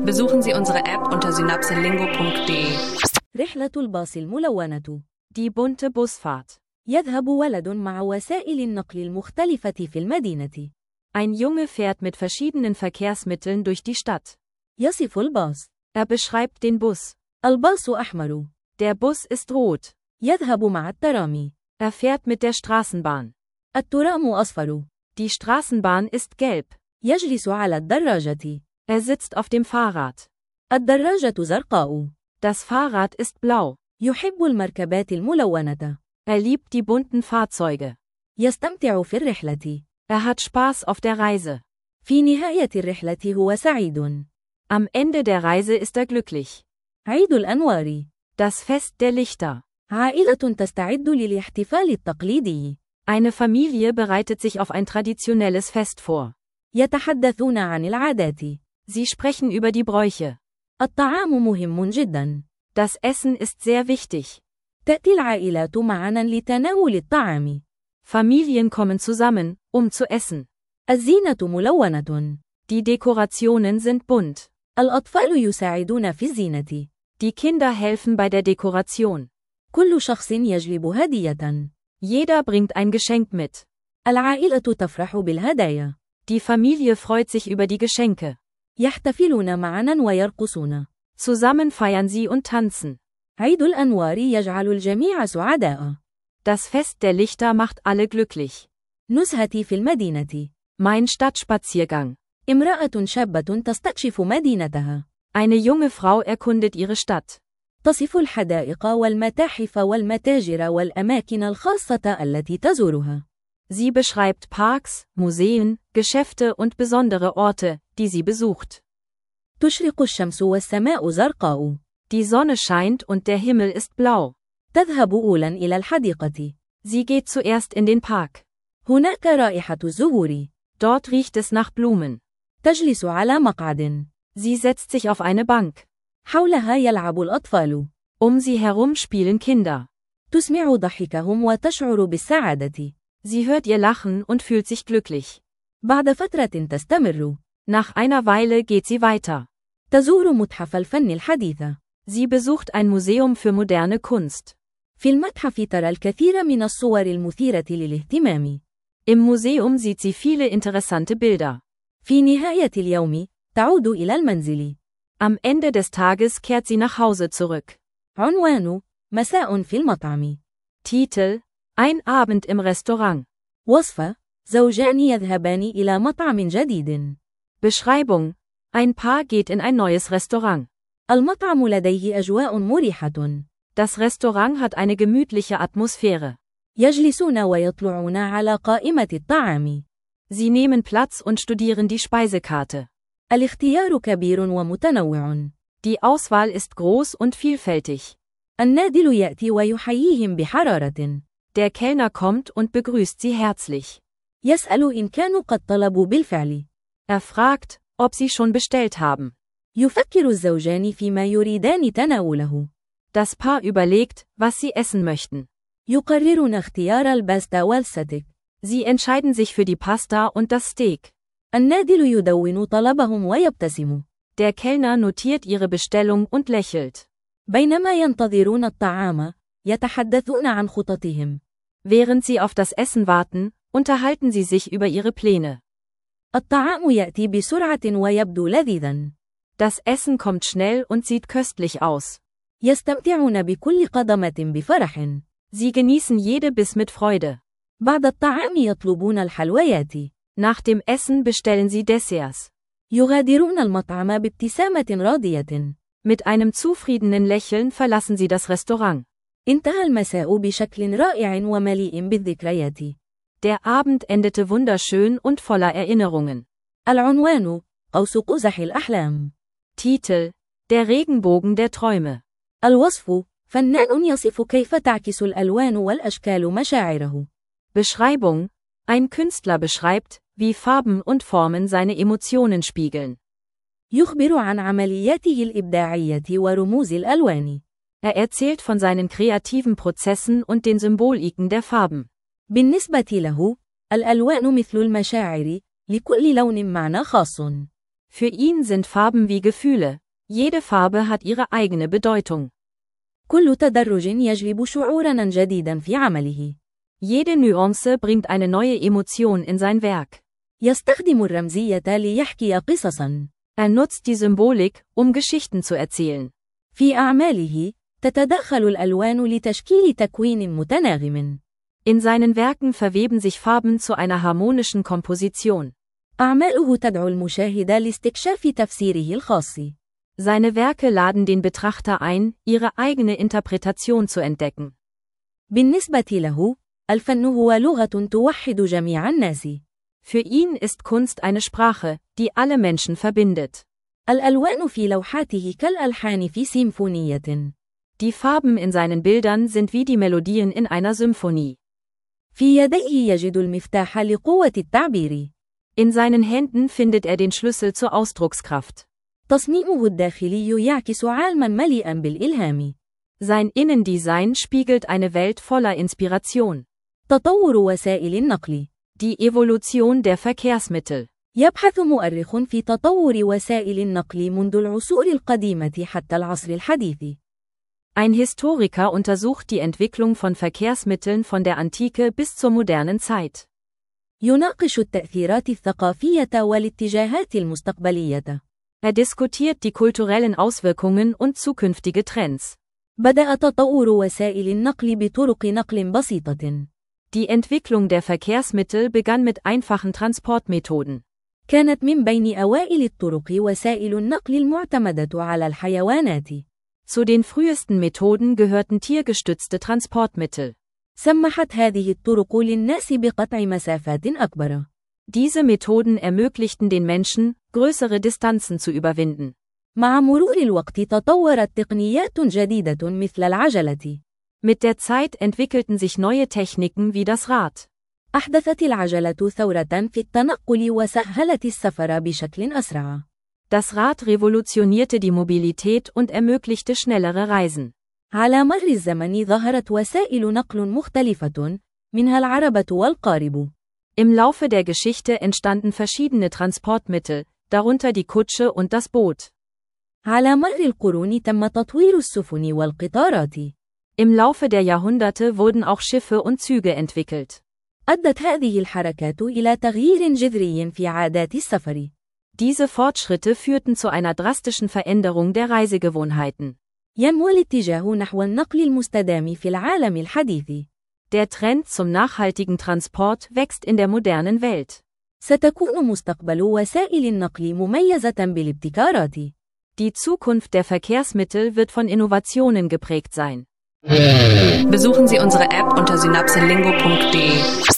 Besuchen Sie unsere App unter synapselingo.de. رحلة الباص الملونة. Die bunte Busfahrt. يذهب ولد مع وسائل النقل المختلفة في المدينة. Ein Junge fährt mit verschiedenen Verkehrsmitteln durch die Stadt. يصف الباص. beschreibt den Bus. الباص أحمر. Der Bus ist rot. يذهب مع الترام. fährt mit der Straßenbahn. الترام أصفر. Die Straßenbahn ist gelb. يجلس على الدراجة. sitzt auf dem Fahrrad. الدراجة زرقاء. Das Fahrrad ist blau. يحب المركبات الملونة. liebt die bunten Fahrzeuge. يستمتع في الرحلة. hat Spaß auf der Reise. في نهاية الرحلة هو سعيد. Am Ende der Reise ist glücklich. عيد الأنوار. Das Fest der Lichter. عائلة تستعد للاحتفال التقليدي. Eine Familie bereitet sich auf ein traditionelles Fest vor. يتحدثون عن العادات. Sie sprechen über die Bräuche. الطعام مهم جدا. Das Essen ist sehr wichtig. تأتي العائلات معا لتناول الطعام. Familien kommen zusammen, zu essen. الزينة ملونة. Die Dekorationen sind bunt. الأطفال يساعدون في الزينة. Die Kinder helfen bei der Dekoration. كل شخص يجلب هدية. Jeder bringt ein Geschenk mit. العائلة تفرح بالهدايا. Die Familie freut sich über die Geschenke. يحتفلون معا ويرقصون. Zusammen feiern sie und tanzen. عيد الأنوار يجعل الجميع سعداء. Das Fest der Lichter macht alle glücklich. نزهتي في المدينة. Mein Stadtspaziergang. امرأة شابة تستكشف مدينتها. Eine junge Frau erkundet ihre Stadt. تصف الحدائق والمتاحف والمتاجر والأماكن الخاصة التي تزورها. Sie beschreibt Parks, Museen, Geschäfte und besondere Orte, die sie besucht. تشرق الشمس والسماء زرقاء. Die Sonne scheint und der Himmel ist blau. تذهب أولاً إلى الحديقة. Sie geht zuerst in den Park. هناك رائحة الزهور. Dort riecht es nach Blumen. تجلس على مقعد. Sie setzt sich auf eine Bank. حولها يلعب الأطفال. Sie herum spielen Kinder. تسمع ضحكهم وتشعر بالسعادة. Sie hört ihr Lachen und fühlt sich glücklich. بعد فترة تستمر. Nach einer Weile geht sie weiter. تزور متحف الفن الحديث. Sie besucht ein Museum für moderne Kunst. في المتحف ترى الكثير من الصور المثيرة للاهتمام. Im Museum sieht sie viele interessante Bilder. في نهاية اليوم تعود إلى المنزل. Am Ende des Tages kehrt sie nach Hause zurück. عنوان: مساء في المطعم. Titel: Ein Abend im Restaurant. وصفة: زوجان يذهبان إلى مطعم جديد. Beschreibung: Ein Paar geht in ein neues Restaurant. المطعم لديه أجواء مريحة. Das Restaurant hat eine gemütliche Atmosphäre. يجلسون ويطلعون على قائمة الطعام. Sie nehmen Platz und studieren die Speisekarte. الاختيار كبير ومتنوع. Die Auswahl ist groß und vielfältig. النادل يأتي ويحييهم بحرارة. Der Kellner kommt und begrüßt sie herzlich. يسأل إن كانوا قد طلبوا بالفعل. fragt, ob sie schon bestellt haben. يفكر الزوجان فيما يريدان تناوله. Das Paar überlegt, was sie essen möchten. يقررون اختيار الباستا والستيك. Sie entscheiden sich für die Pasta und das Steak. النادل يدون طلبهم ويبتسم. Der Kellner notiert ihre Bestellung und lächelt. بينما ينتظرون الطعام، يتحدثون عن خططهم. Während sie auf das Essen warten, unterhalten sie sich über ihre Pläne. الطعام يأتي بسرعة ويبدو لذيذا. Das Essen kommt schnell und sieht köstlich aus. يستمتعون بكل قدمة بفرح. Sie genießen jede Biss mit Freude. بعد الطعام يطلبون الحلويات. Nach dem Essen bestellen sie Desserts. يغادرون المطعم بابتسامة راضية. Mit einem zufriedenen Lächeln verlassen sie das Restaurant. انتهى المساء بشكل رائع ومليء بالذكريات. Der Abend endete wunderschön und voller Erinnerungen. العنوان: قوس قزح الأحلام. Titel: Der Regenbogen der Träume. الوصف: فنان يصف كيف تعكس الألوان والأشكال مشاعره. Beschreibung: Ein Künstler beschreibt, wie Farben und Formen seine Emotionen spiegeln. يخبر عن عملياته الإبداعية ورموز الألوان. Erzählt von seinen kreativen Prozessen und den Symboliken der Farben. بالنسبة له، الألوان مثل المشاعر، لكل لون معنى خاص. Für ihn sind Farben wie Gefühle. Jede Farbe hat ihre eigene Bedeutung. كل تدرج يجلب شعوراً جديداً في عمله. Jede Nuance bringt eine neue Emotion in sein Werk. يستخدم الرمزية ليحكي قصصاً. Nutzt die Symbolik, Geschichten zu erzählen. في أعماله، تتدخل الألوان لتشكيل تكوين متناغم. In seinen Werken verweben sich Farben zu einer harmonischen Komposition. أعماله تدعو المشاهد لاستكشاف تفسيره الخاص. Seine Werke laden den Betrachter ein, ihre eigene Interpretation zu entdecken. بالنسبة له، الفن هو لغة توحد جميع الناس. Für ihn ist Kunst eine Sprache, die alle Menschen verbindet. الألوان في لوحاته كالألحان في سيمفونية. Die Farben in seinen Bildern sind wie die Melodien in einer Symphonie. في يديه يجد المفتاح لقوة التعبير. In seinen Händen findet den Schlüssel zur Ausdruckskraft. تصميمه الداخلي يعكس عالماً مليئاً بالإلهام. Sein Innendesign spiegelt eine Welt voller Inspiration. تطور وسائل النقل. Die Evolution der Verkehrsmittel. يبحث مؤرخ في تطور وسائل النقل منذ العصور القديمة حتى العصر الحديث. Ein Historiker untersucht die Entwicklung von Verkehrsmitteln von der Antike bis zur modernen Zeit. يناقش التأثيرات الثقافية والاتجاهات المستقبلية. Diskutiert die kulturellen Auswirkungen und zukünftige Trends. بدأ تطور وسائل النقل بطرق نقل بسيطة. Die Entwicklung der Verkehrsmittel begann mit einfachen Transportmethoden. كانت من بين أوائل الطرق وسائل النقل المعتمدة على الحيوانات. Zu den frühesten Methoden gehörten tiergestützte Transportmittel. سمحت هذه الطرق للناس بقطع مسافات أكبر. Diese Methoden ermöglichten den Menschen, größere Distanzen zu überwinden. مع مرور الوقت تطورت تقنيات جديدة مثل العجلة. Mit der Zeit entwickelten sich neue Techniken wie das Rad. أحدثت العجلة ثورة في التنقل وسهلت السفر بشكل أسرع. Das Rad revolutionierte die Mobilität und ermöglichte schnellere Reisen. على مر الزمن ظهرت وسائل نقل مختلفة، منها العربة والقارب. Im Laufe der Geschichte entstanden verschiedene Transportmittel, darunter die Kutsche und das Boot. على مر القرون تم تطوير السفن والقطارات. Im Laufe der Jahrhunderte wurden auch Schiffe und Züge entwickelt. أدت هذه الحركات إلى تغيير جذري في عادات السفر. Diese Fortschritte führten zu einer drastischen Veränderung der Reisegewohnheiten. ينمو الاتجاه نحو النقل المستدام في العالم الحديث. Der Trend zum nachhaltigen Transport wächst in der modernen Welt. ستكون مستقبل وسائل النقل مميزة بالابتكارات. Die Zukunft der Verkehrsmittel wird von Innovationen geprägt sein. Besuchen Sie unsere App unter synapselingo.de.